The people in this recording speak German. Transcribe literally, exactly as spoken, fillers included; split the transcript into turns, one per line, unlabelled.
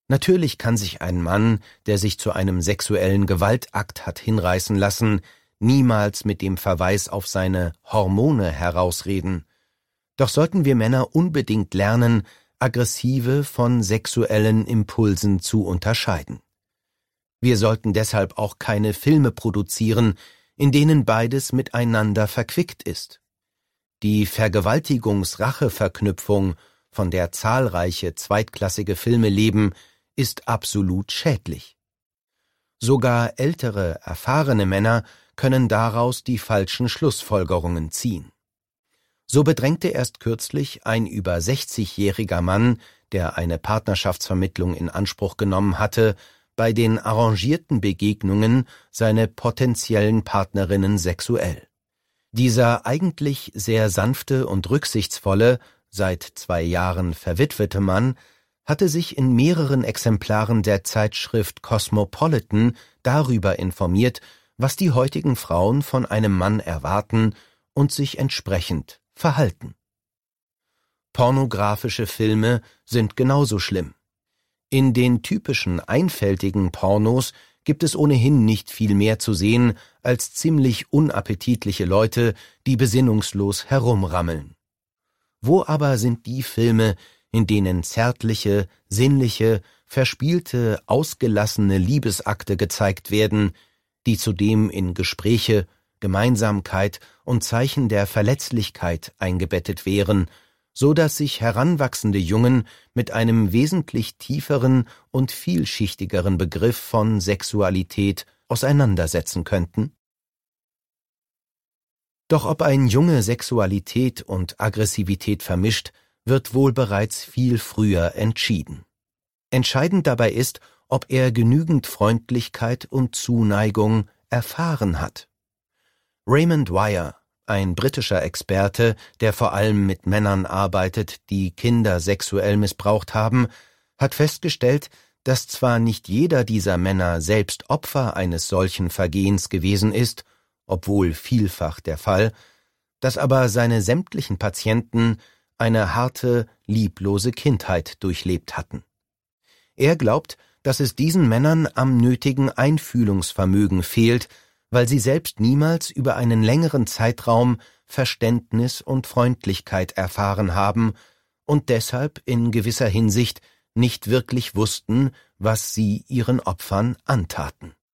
Natürlich kann sich ein Mann, der sich zu einem sexuellen Gewaltakt hat hinreißen lassen, niemals mit dem Verweis auf seine Hormone herausreden. Doch sollten wir Männer unbedingt lernen, aggressive von sexuellen Impulsen zu unterscheiden. Wir sollten deshalb auch keine Filme produzieren, in denen beides miteinander verquickt ist. Die Vergewaltigungs-Rache-Verknüpfung, von der zahlreiche zweitklassige Filme leben, ist absolut schädlich. Sogar ältere, erfahrene Männer können daraus die falschen Schlussfolgerungen ziehen. So bedrängte erst kürzlich ein über sechzigjähriger Mann, der eine Partnerschaftsvermittlung in Anspruch genommen hatte, bei den arrangierten Begegnungen seine potenziellen Partnerinnen sexuell. Dieser eigentlich sehr sanfte und rücksichtsvolle, seit zwei Jahren verwitwete Mann hatte sich in mehreren Exemplaren der Zeitschrift Cosmopolitan darüber informiert, was die heutigen Frauen von einem Mann erwarten und sich entsprechend verhalten. Pornografische Filme sind genauso schlimm. In den typischen einfältigen Pornos gibt es ohnehin nicht viel mehr zu sehen als ziemlich unappetitliche Leute, die besinnungslos herumrammeln. Wo aber sind die Filme, in denen zärtliche, sinnliche, verspielte, ausgelassene Liebesakte gezeigt werden, die zudem in Gespräche, Gemeinsamkeit und Zeichen der Verletzlichkeit eingebettet wären, so dass sich heranwachsende Jungen mit einem wesentlich tieferen und vielschichtigeren Begriff von Sexualität auseinandersetzen könnten? Doch ob ein Junge Sexualität und Aggressivität vermischt, wird wohl bereits viel früher entschieden. Entscheidend dabei ist, ob er genügend Freundlichkeit und Zuneigung erfahren hat. Raymond Wire, ein britischer Experte, der vor allem mit Männern arbeitet, die Kinder sexuell missbraucht haben, hat festgestellt, dass zwar nicht jeder dieser Männer selbst Opfer eines solchen Vergehens gewesen ist, obwohl vielfach der Fall, dass aber seine sämtlichen Patienten eine harte, lieblose Kindheit durchlebt hatten. Er glaubt, dass es diesen Männern am nötigen Einfühlungsvermögen fehlt, weil sie selbst niemals über einen längeren Zeitraum Verständnis und Freundlichkeit erfahren haben und deshalb in gewisser Hinsicht nicht wirklich wussten, was sie ihren Opfern antaten.